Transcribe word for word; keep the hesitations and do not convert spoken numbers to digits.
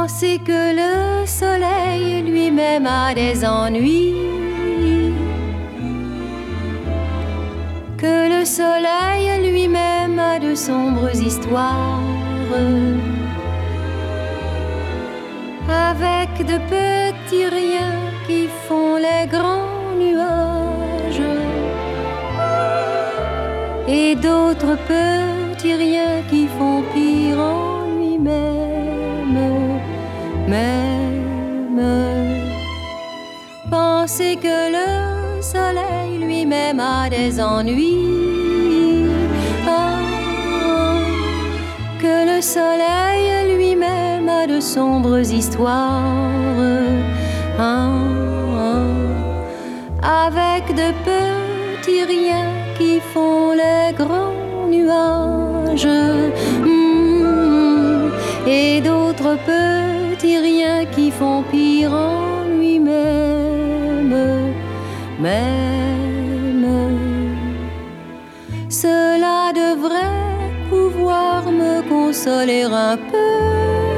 Penser que le soleil lui-même a des ennuis, que le soleil lui-même a de sombres histoires, avec de petits riens qui font les grands nuages, et d'autres petits riens qui font pire en lui-même, même. Penser que le soleil lui-même a des ennuis, ah, que le soleil lui-même a de sombres histoires, ah, ah, avec de petits riens qui font les grands nuages, mm, et d'autres petits riens qui font pire en lui-même, même. Cela devrait pouvoir me consoler un peu.